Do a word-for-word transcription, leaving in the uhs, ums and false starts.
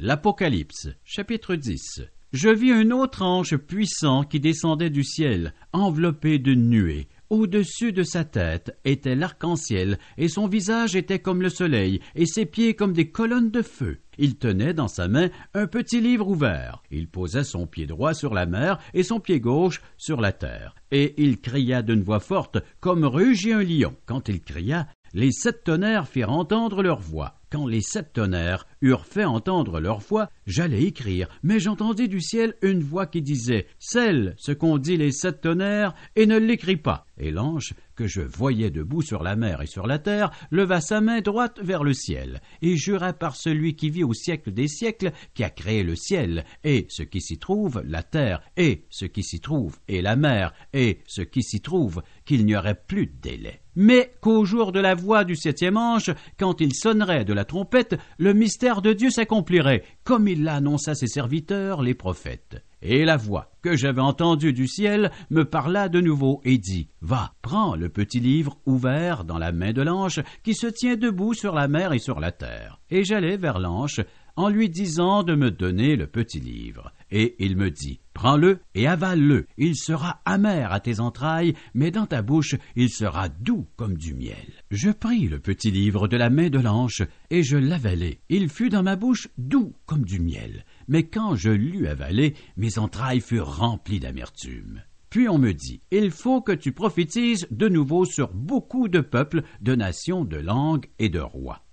L'Apocalypse, chapitre dix. Je vis un autre ange puissant qui descendait du ciel, enveloppé d'une nuée. Au-dessus de sa tête était l'arc-en-ciel, et son visage était comme le soleil, et ses pieds comme des colonnes de feu. Il tenait dans sa main un petit livre ouvert. Il posait son pied droit sur la mer et son pied gauche sur la terre. Et il cria d'une voix forte, comme rugit un lion. Quand il cria, les sept tonnerres firent entendre leur voix. Quand les sept tonnerres eurent fait entendre leur voix, j'allais écrire, mais j'entendis du ciel une voix qui disait « Scelle ce qu'ont dit les sept tonnerres, et ne l'écris pas ». Et l'ange, que je voyais debout sur la mer et sur la terre, leva sa main droite vers le ciel, et jura par celui qui vit au siècle des siècles, qui a créé le ciel, et ce qui s'y trouve, la terre, et ce qui s'y trouve, et la mer, et ce qui s'y trouve, qu'il n'y aurait plus de délai. Mais qu'au jour de la voix du septième ange, quand il sonnerait de la trompette, le mystère de Dieu s'accomplirait, comme il l'a annoncé à ses serviteurs, les prophètes. Et la voix que j'avais entendue du ciel me parla de nouveau et dit « Va, prends le petit livre ouvert dans la main de l'ange qui se tient debout sur la mer et sur la terre. » Et j'allai vers l'ange en lui disant de me donner le petit livre. Et il me dit « Prends-le et avale-le. Il sera amer à tes entrailles, mais dans ta bouche, il sera doux comme du miel. » Je pris le petit livre de la main de l'ange et je l'avalai. Il fut dans ma bouche doux comme du miel. Mais quand je l'eus avalé, mes entrailles furent remplies d'amertume. Puis on me dit, il faut que tu prophétises de nouveau sur beaucoup de peuples, de nations, de langues et de rois.